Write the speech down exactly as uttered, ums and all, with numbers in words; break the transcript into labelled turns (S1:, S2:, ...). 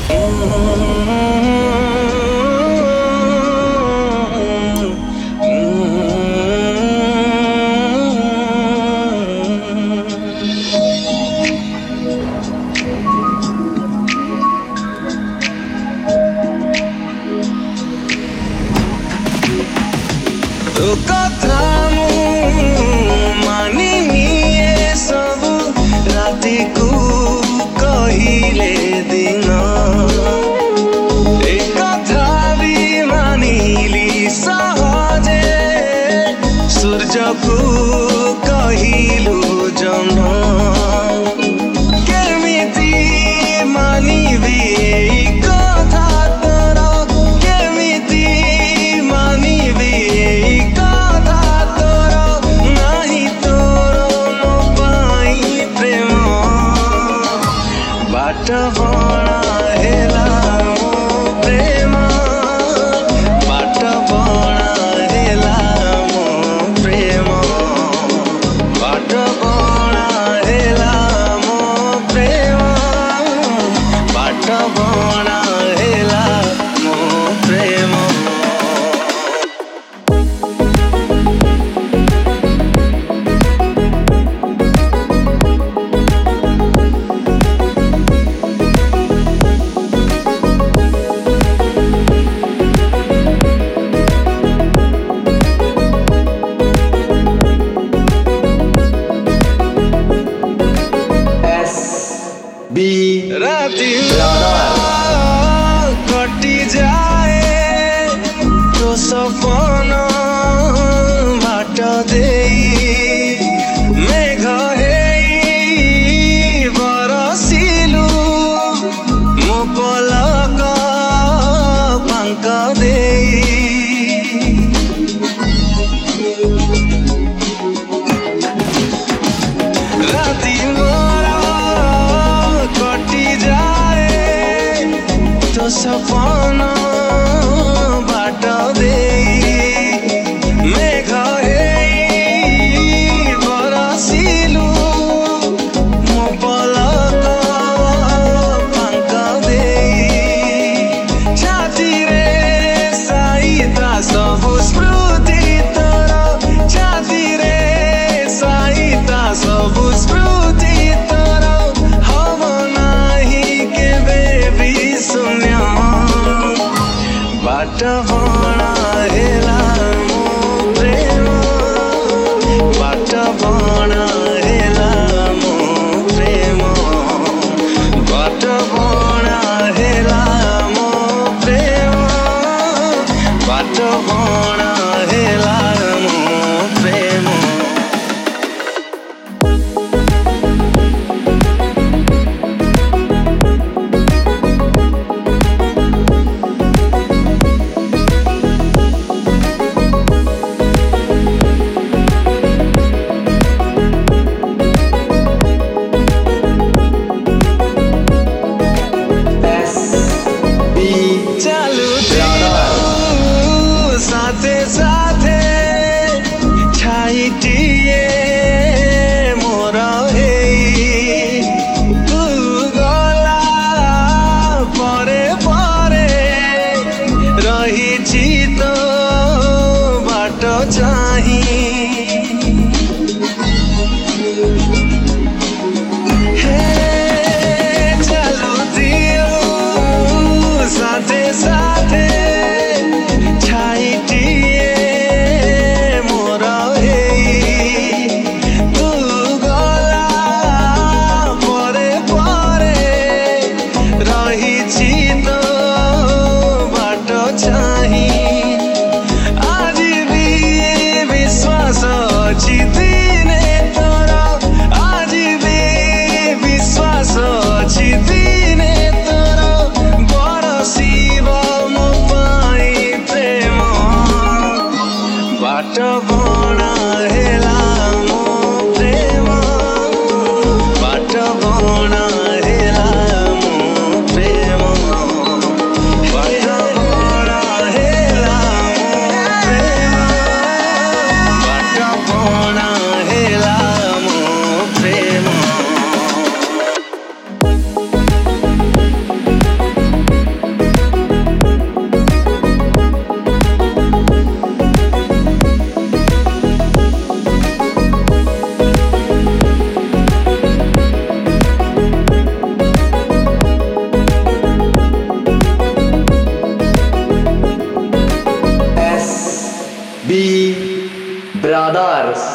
S1: तो कथा मानिनी सब राति को कहिले दिन ए कथा भी मानिली सहजे सूर्य को कहिलु जन्म केमिति मानिबी कथा तर केमिति मानिबी कथा तर नाही तोर न पाई प्रेम बाट बना हेला मो प्रेम बाट बना हेला मो प्रेम बाट बना हेला मो प्रेम बाट बना हेला मो प्रेम
S2: बी
S1: राति कटी जाए तो सपना बाट देई मेघ हेई बरसिलु मो पलक पंक देई राति कटी जाए तो सपना बाट देई मेघ हेई बरसिलु मो पलक पंक देई छाती रे साइता सबु स्मृति तर छाती रे साइता सबु स्मृति तर हव नाही केबे भी शून्य बाट बना हेला मो प्रेम बाट बना हेला मो प्रेम बाट बना हेला मो प्रेम बाट बना हेला मो प्रेम
S2: brothers.